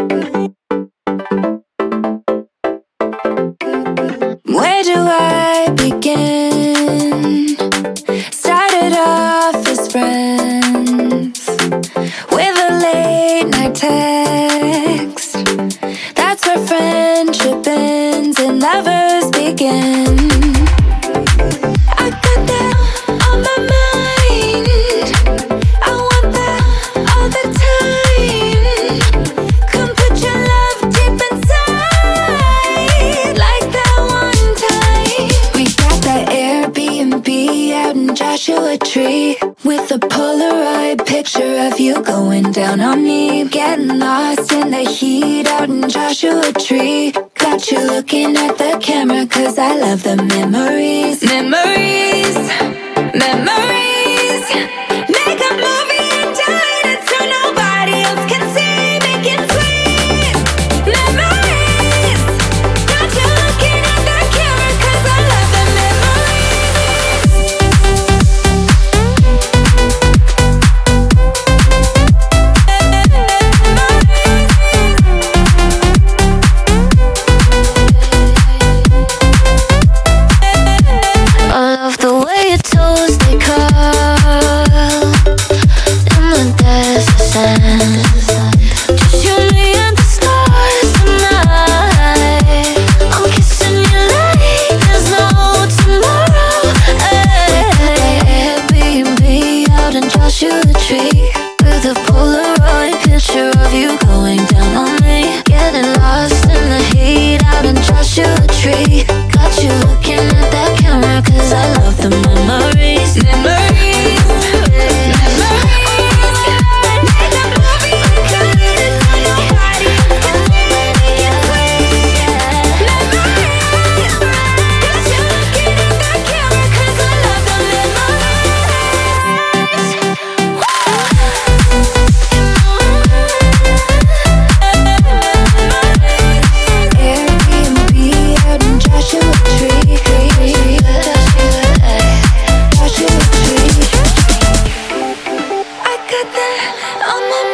Where do I begin? Started off as friends with a late night text. That's where friendship ends and lovers begin. I got that on my mind. I want that all the time. Come put your love deep inside, like that one time. We got that Airbnb out in Joshua Tree, with a Polaroid picture of you going down on me. Getting lost in the heat out in Joshua Tree. Got you looking at the camera, cause I love the memories. Memories, memories. Make a movie and die it so nobody else can see. Make it sweet. Memories. Got you looking at the camera, cause I love the I love the way your toes they curl in the desert sand. Just you, me, and the stars tonight. I'm kissing you like there's no tomorrow. Airbnb out in Joshua Tree, with a Polaroid picture of you going down on me. Getting lost in the heat out in Joshua Tree. Got you looking at that camera, cause I love the memories. Memories, memories. Make a movie and cut it so nobody else can see. Make it sweet. Memories. Got you looking at that camera, cause I love the Airbnb out in Joshua Tree. Joshua Tree. I got that on my